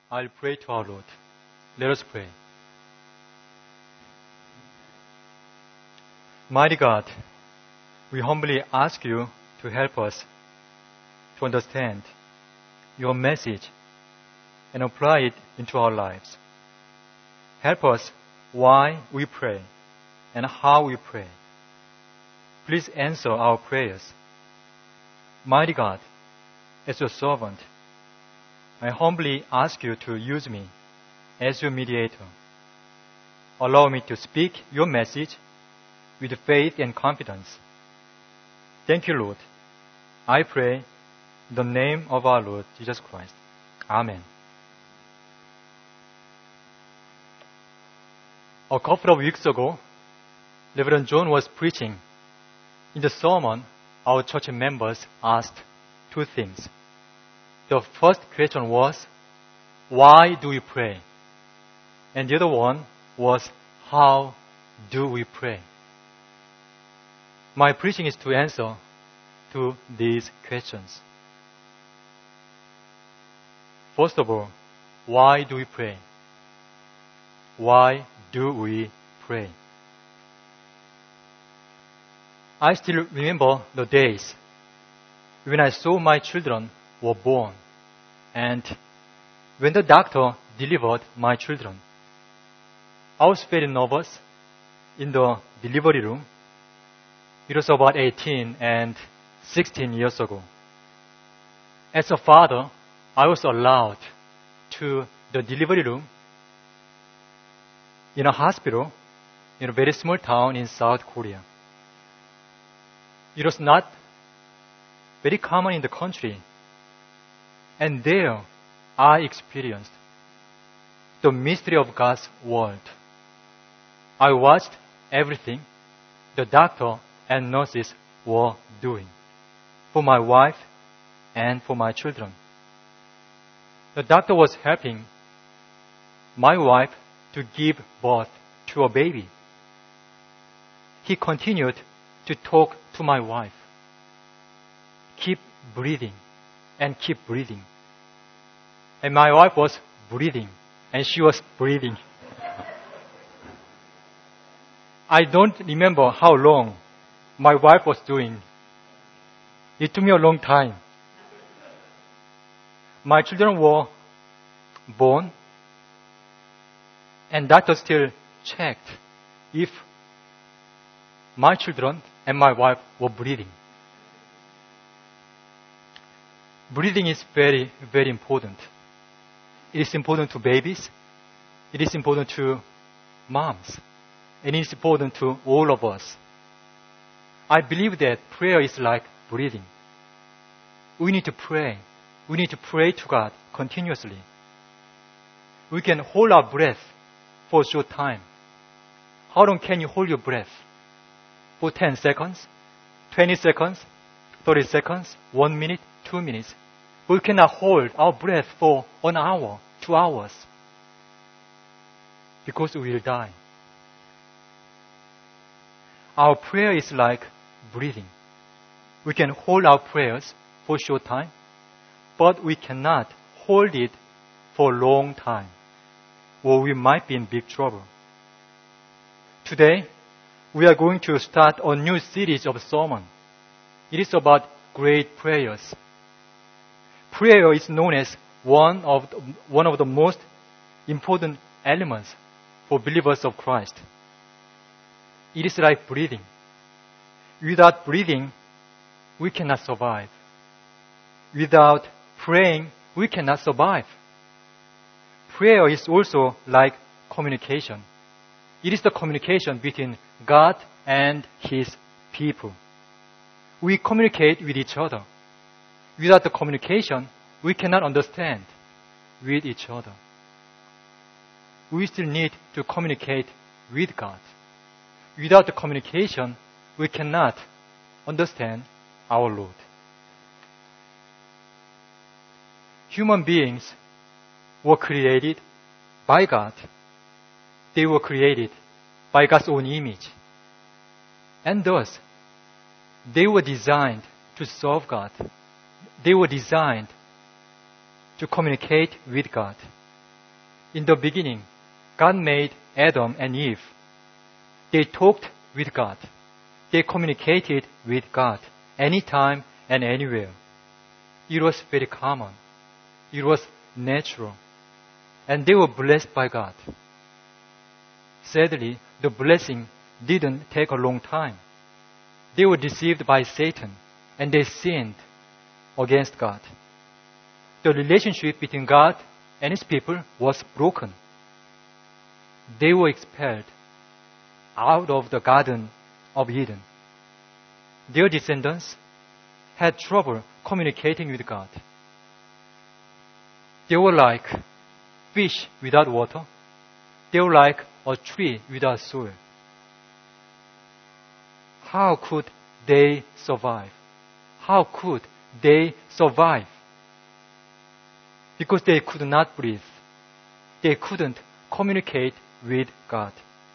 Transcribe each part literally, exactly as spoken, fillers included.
I'll pray to our Lord. Let us pray. Mighty God, we humbly ask you to help us to understand your message and apply it into our lives. Help us why we pray and how we pray. Please answer our prayers. Mighty God, as your servant, I humbly ask you to use me as your mediator. Allow me to speak your message with faith and confidence. Thank you, Lord. I pray in the name of our Lord Jesus Christ. Amen. A couple of weeks ago, Reverend John was preaching. In the sermon, our church members asked two things. The first question was, why do we pray? And the other one was, how do we pray? My preaching is to answer to these questions. First of all, why do we pray? Why do we pray? I still remember the days when I saw my children were born and when the doctor delivered my children. I was very nervous in the delivery room. It was about eighteen and sixteen years ago. As a father, I was allowed to the delivery room in a hospital in a very small town in South Korea. It was not very common in the country. And there I experienced the mystery of God's world. I watched everything the doctor and nurses were doing for my wife and for my children. The doctor was helping my wife to give birth to a baby. He continued to talk to my wife. Keep breathing and keep breathing. And my wife was breathing and she was breathing. I don't remember how long my wife was doing. It took me a long time. My children were born and doctor still checked if my children and my wife were breathing. Breathing is very, very important. It is important to babies. It is important to moms. And it is important to all of us. I believe that prayer is like breathing. We need to pray. We need to pray to God continuously. We can hold our breath for a short time. How long can you hold your breath? For ten seconds, twenty seconds, thirty seconds, one minute, two minutes. We cannot hold our breath for an hour, two hours. Because we will die. Our prayer is like breathing. We can hold our prayers for a short time, but we cannot hold it for a long time, or we might be in big trouble. Today, we are going to start a new series of sermon. It is about great prayers. Prayer is known as one of the, one of the most important elements for believers of Christ. It is like breathing. Without breathing, we cannot survive. Without praying, we cannot survive. Prayer is also like communication. It is the communication between God and His people. We communicate with each other. Without the communication, we cannot understand with each other. We still need to communicate with God. Without the communication, we cannot understand our Lord. Human beings were created by God. They were created by God's own image. And thus, they were designed to serve God. They were designed to communicate with God. In the beginning, God made Adam and Eve. They talked with God. They communicated with God anytime and anywhere. It was very common. It was natural. And they were blessed by God. Sadly, the blessing didn't take a long time. They were deceived by Satan and they sinned against God. The relationship between God and His people was broken. They were expelled out of the Garden of Eden. Their descendants had trouble communicating with God. They were like fish without water. They were like a tree without soil. How could they survive? How could they survive? Because they could not breathe. They couldn't communicate with God.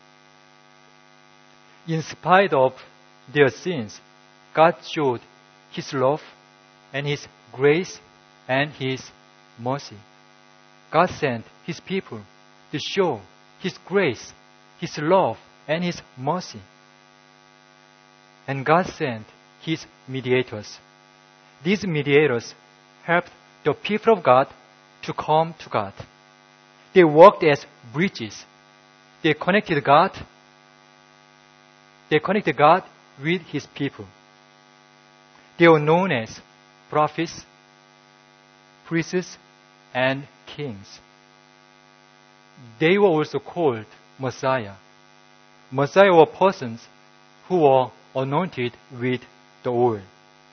In spite of their sins, God showed His love and His grace and His mercy. God sent His people to show His grace, His love, and His mercy. And God sent His mediators. These mediators helped the people of God to come to God. They worked as bridges. They connected God. They connected God with His people. They were known as prophets, priests, and kings. They were also called Messiah. Messiah were persons who were anointed with the oil.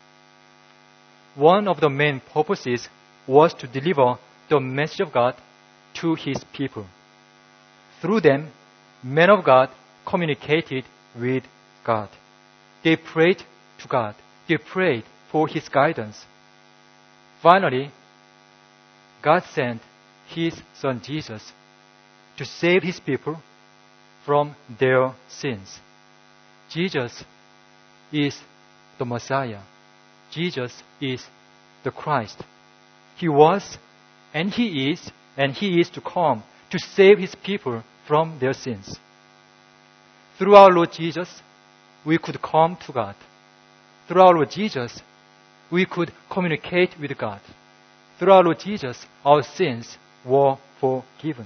One of the main purposes was to deliver the message of God to His people. Through them, men of God communicated with God. They prayed to God. They prayed for His guidance. Finally, God sent His Son Jesus to save His people from their sins. Jesus is the Messiah. Jesus is the Christ. He was, and He is, and He is to come to save His people from their sins. Through our Lord Jesus, we could come to God. Through our Lord Jesus, we could communicate with God. Through our Lord Jesus, our sins were forgiven.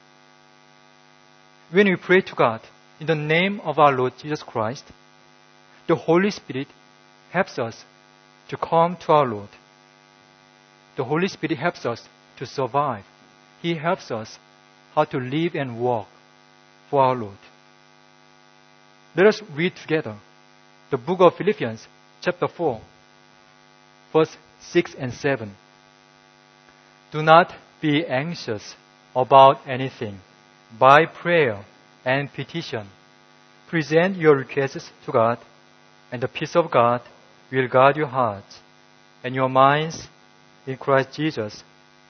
When we pray to God in the name of our Lord Jesus Christ, the Holy Spirit helps us to come to our Lord. The Holy Spirit helps us to survive. He helps us how to live and walk for our Lord. Let us read together the book of Philippians, chapter four, verse six and seven. Do not be anxious about anything. By prayer and petition, present your requests to God, and the peace of God will guard your hearts and your minds in Christ Jesus.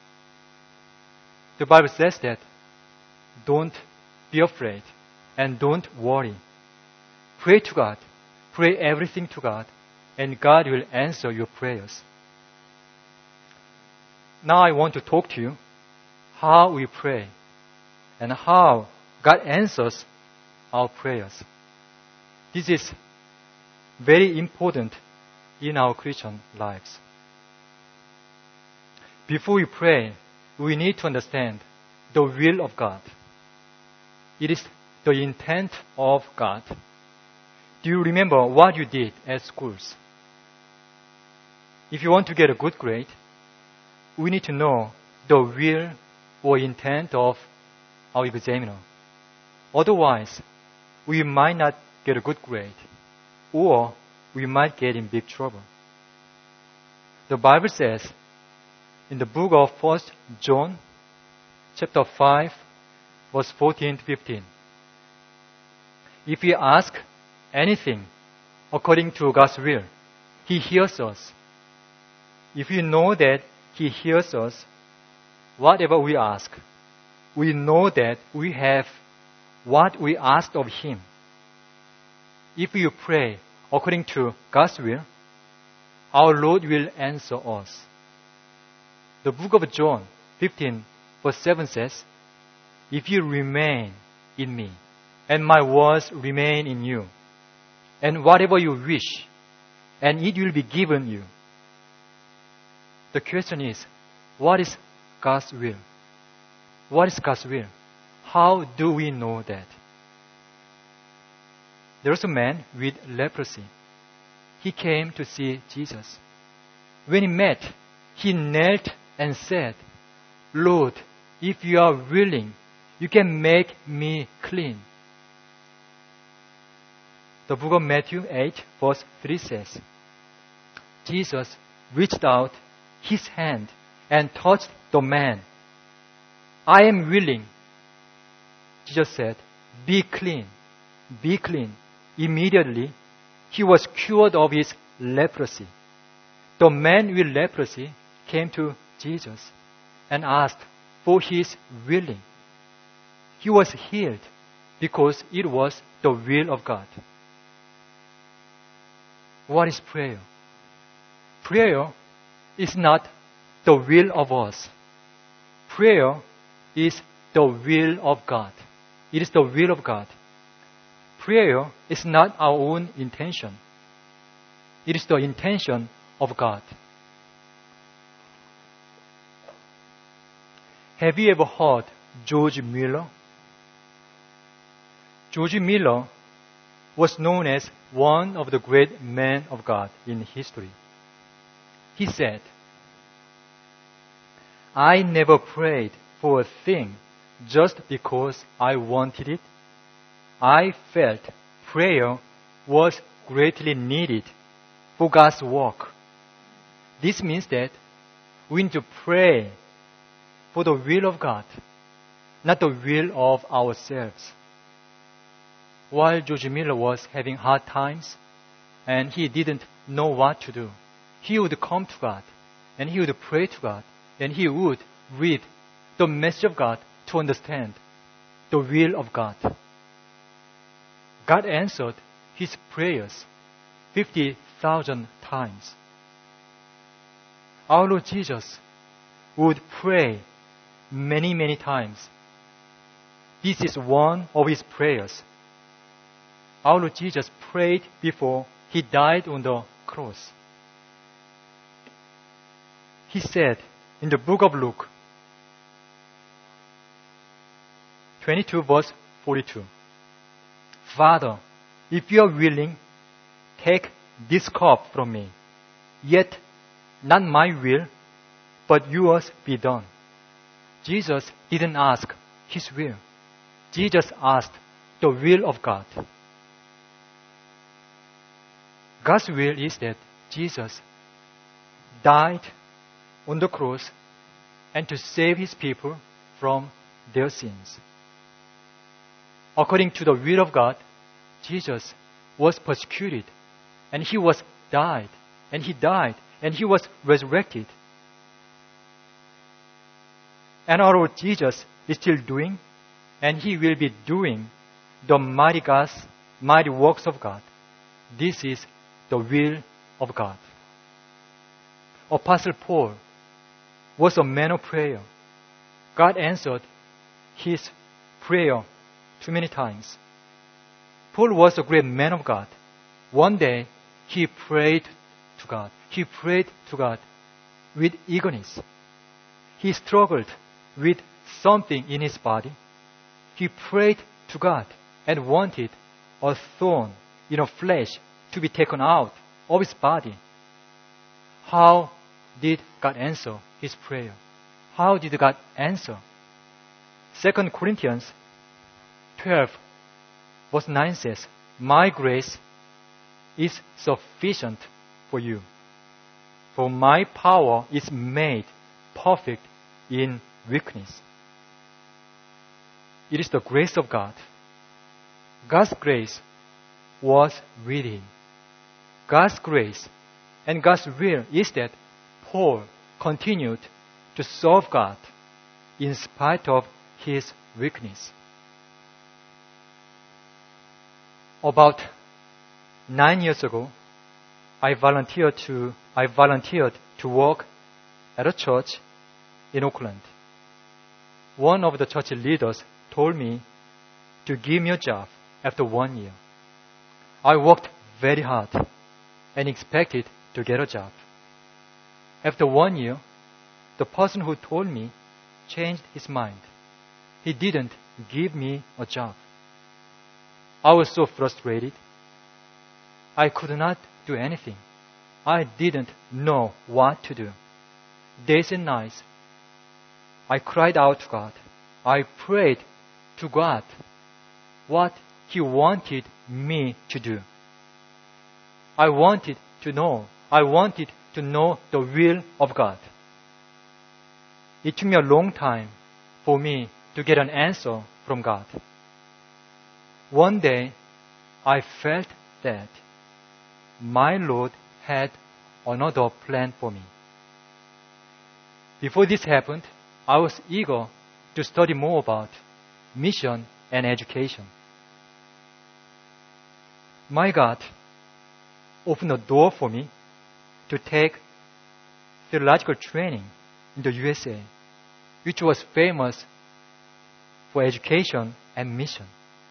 The Bible says that don't be afraid and don't worry. Pray to God. Pray everything to God, and God will answer your prayers. Now I want to talk to you how we pray and how God answers our prayers. This is very important in our Christian lives. Before we pray, we need to understand the will of God. It is the intent of God. Do you remember what you did at schools? If you want to get a good grade, we need to know the will or intent of our examiner. Otherwise, we might not get a good grade, or we might get in big trouble. The Bible says in the book of First John, chapter five, verse fourteen to fifteen, if we ask anything according to God's will, He hears us. If we know that He hears us, whatever we ask, we know that we have what we asked of Him. If we pray according to God's will, our Lord will answer us. The book of John fifteen, verse seven says, if you remain in me, and my words remain in you, and whatever you wish, and it will be given you. The question is, what is God's will? What is God's will? How do we know that? There was a man with leprosy. He came to see Jesus. When he met, he knelt and said, Lord, if you are willing, you can make me clean. The book of Matthew eight, verse three says, Jesus reached out his hand and touched the man. I am willing. Jesus said, be clean, be clean. Immediately, he was cured of his leprosy. The man with leprosy came to Jesus and asked for his willing. He was healed because it was the will of God. What is prayer? Prayer is not the will of us. Prayer is the will of God. It is the will of God. Prayer is not our own intention. It is the intention of God. Have you ever heard George Mueller? George Mueller was known as one of the great men of God in history. He said, I never prayed for a thing just because I wanted it. I felt prayer was greatly needed for God's work. This means that we need to pray for the will of God, not the will of ourselves. While George Mueller was having hard times and he didn't know what to do, he would come to God and he would pray to God and he would read the message of God to understand the will of God. God answered his prayers fifty thousand times. Our Lord Jesus would pray many, many times. This is one of his prayers. Our Lord Jesus prayed before he died on the cross. He said in the book of Luke, twenty-two verse forty-two, Father, if you are willing, take this cup from me. Yet not my will, but yours be done. Jesus didn't ask his will. Jesus asked the will of God. God's will is that Jesus died on the cross and to save his people from their sins. According to the will of God, Jesus was persecuted and he was died and he died and he was resurrected. And our Lord Jesus is still doing and he will be doing the mighty God's mighty works of God. This is the will of God. Apostle Paul was a man of prayer. God answered his prayer too many times. Paul was a great man of God. One day, he prayed to God. He prayed to God with eagerness. He struggled with something in his body. He prayed to God and wanted a thorn in the flesh to be taken out of his body. How did God answer his prayer? How did God answer? Second Corinthians twelve verse nine says, my grace is sufficient for you, for my power is made perfect in weakness. It is the grace of God. God's grace was with him. God's grace and God's will is that Paul continued to serve God in spite of his weakness. About nine years ago, I volunteered to I volunteered to work at a church in Oakland. One of the church leaders told me to give me a job after one year. I worked very hard and expected to get a job. After one year, the person who told me changed his mind. He didn't give me a job. I was so frustrated. I could not do anything. I didn't know what to do. Days and nights, I cried out to God. I prayed to God what He wanted me to do. I wanted to know. I wanted to know the will of God. It took me a long time for me to get an answer from God. One day, I felt that my Lord had another plan for me. Before this happened, I was eager to study more about mission and education. My God opened a door for me to take theological training in the U S A, which was famous for education and mission.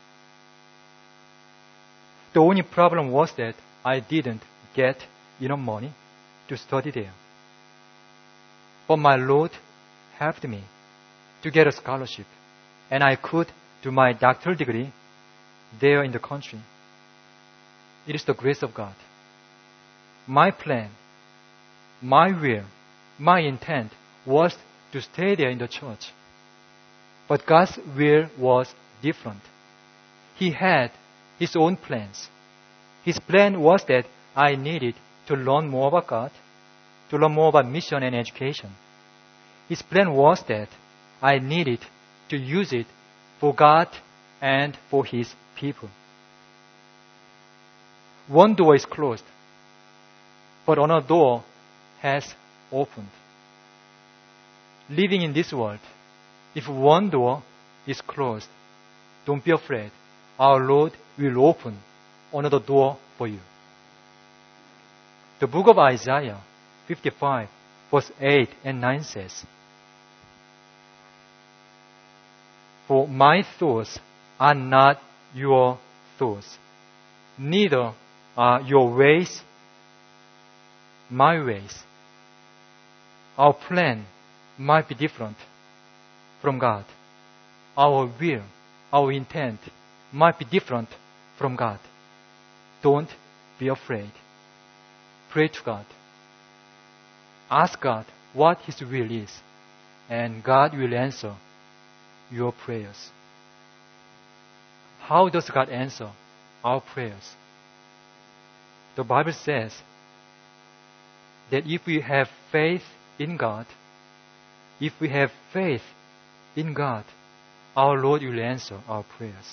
The only problem was that I didn't get enough money to study there. But my Lord helped me to get a scholarship, and I could do my doctoral degree there in the country. It is the grace of God. My plan, my will, my intent was to stay there in the church. But God's will was different. He had His own plans. His plan was that I needed to learn more about God, to learn more about mission and education. His plan was that I needed to use it for God and for His people. One door is closed, but another door has opened. Living in this world, if one door is closed, don't be afraid. Our Lord will open another door for you. The book of Isaiah fifty-five, verse eight and nine says, "For my thoughts are not your thoughts, neither are your ways my ways." Our plan might be different from God. Our will, our intent might be different from God. Don't be afraid. Pray to God. Ask God what His will is, and God will answer your prayers. How does God answer our prayers? The Bible says that if we have faith in God, if we have faith in God, our Lord will answer our prayers.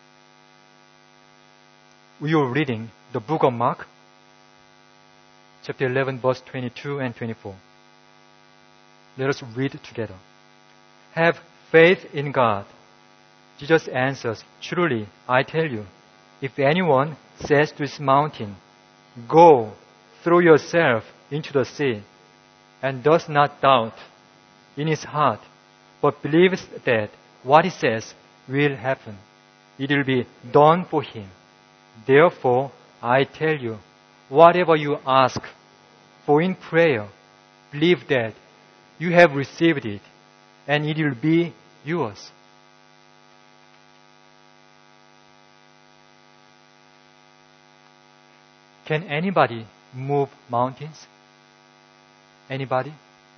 We are reading the book of Mark, chapter eleven, verse twenty-two and twenty-four. Let us read together. "Have faith in God." Jesus answers, "Truly, I tell you, if anyone says to this mountain, 'Go, throw yourself into the sea,' and does not doubt in his heart, but believes that what he says will happen, it will be done for him. Therefore, I tell you, whatever you ask for in prayer, believe that you have received it, and it will be yours." Can anybody move mountains? Anybody?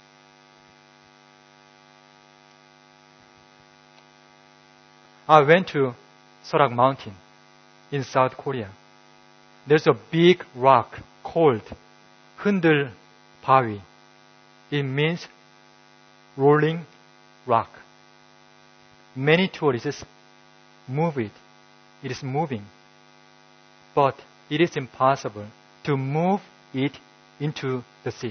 I went to Sorak Mountain in South Korea. There's a big rock called 흔들 바위. It means rolling rock. Many tourists move it. It is moving. But it is impossible to move it into the sea.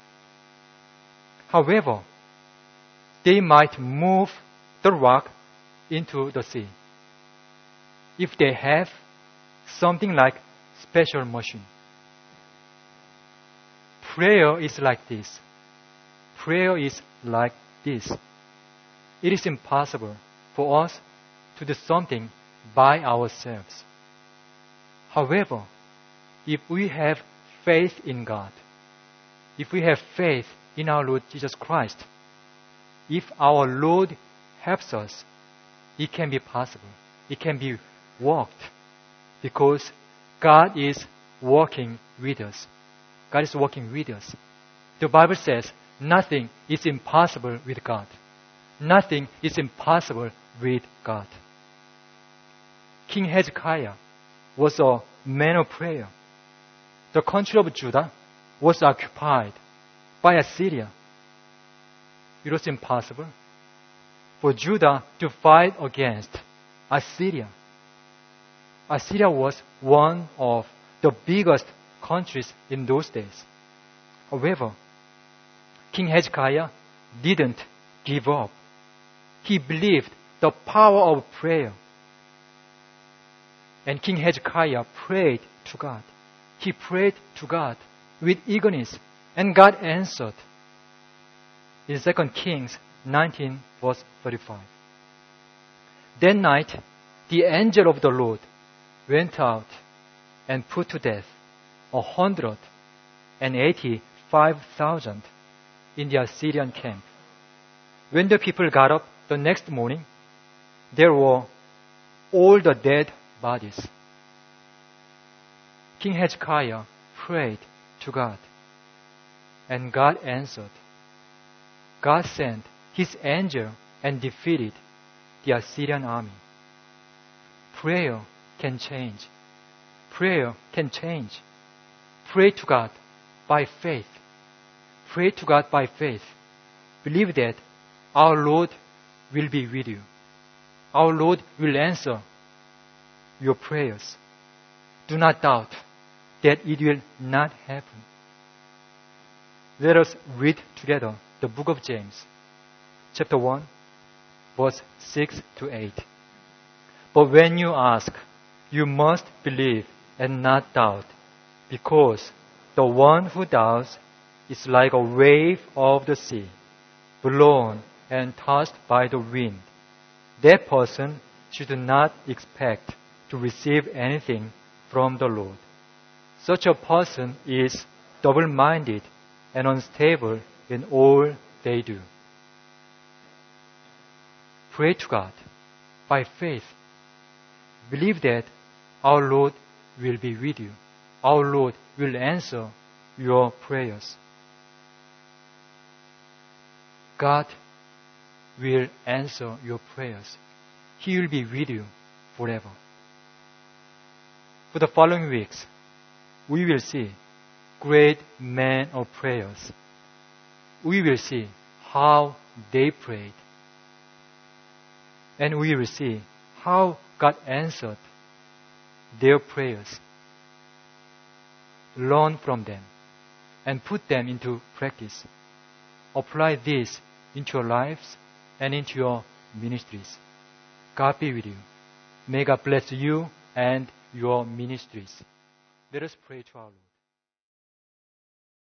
However, they might move the rock into the sea if they have something like special machine. Prayer is like this. Prayer is like this. It is impossible for us to do something by ourselves. However, if we have faith in God, if we have faith in our Lord Jesus Christ, if our Lord helps us, it can be possible. It can be worked because God is working with us. God is working with us. The Bible says nothing is impossible with God. Nothing is impossible with God. King Hezekiah was a man of prayer. The country of Judah was occupied by Assyria. It was impossible for Judah to fight against Assyria. Assyria was one of the biggest countries in those days. However, King Hezekiah didn't give up. He believed the power of prayer. And King Hezekiah prayed to God. He prayed to God with eagerness, and God answered. In Second Kings nineteen, verse thirty-five. That night, the angel of the Lord went out and put to death a hundred and eighty-five thousand in the Assyrian camp. When the people got up the next morning, there were all the dead bodies. King Hezekiah prayed to God, and God answered. God sent His angel and defeated the Assyrian army. Prayer can change. Prayer can change. Pray to God by faith. Pray to God by faith. Believe that our Lord will be with you. Our Lord will answer your prayers. Do not doubt that it will not happen. Let us read together the book of James, chapter one, verse six to eight. But when you ask, you must believe and not doubt, because the one who doubts is like a wave of the sea, blown and tossed by the wind. That person should not expect to receive anything from the Lord. Such a person is double-minded and unstable in all they do. Pray to God by faith. Believe that our Lord will be with you. Our Lord will answer your prayers. God will answer your prayers. He will be with you forever. For the following weeks, we will see great men of prayers. We will see how they prayed. And we will see how God answered their prayers. Learn from them and put them into practice. Apply this into your lives and into your ministries. God be with you. May God bless you and your ministries. Let us pray to our Lord.